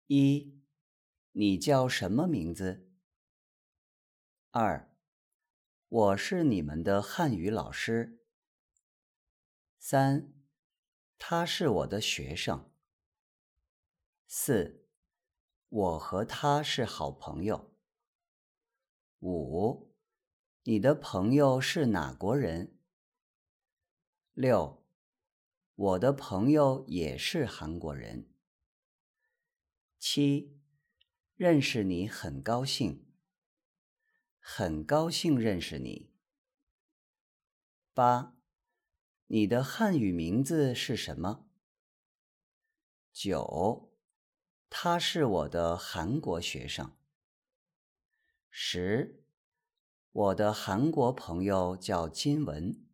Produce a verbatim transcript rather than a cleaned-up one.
一，你叫什么名字？二，我是你们的汉语老师。三，他是我的学生。四，我和他是好朋友。五，你的朋友是哪国人？六，我的朋友也是韩国人。七，认识你很高兴。很高兴认识你。八，你的汉语名字是什么？九，他是我的韩国学生。十，我的韩国朋友叫金文。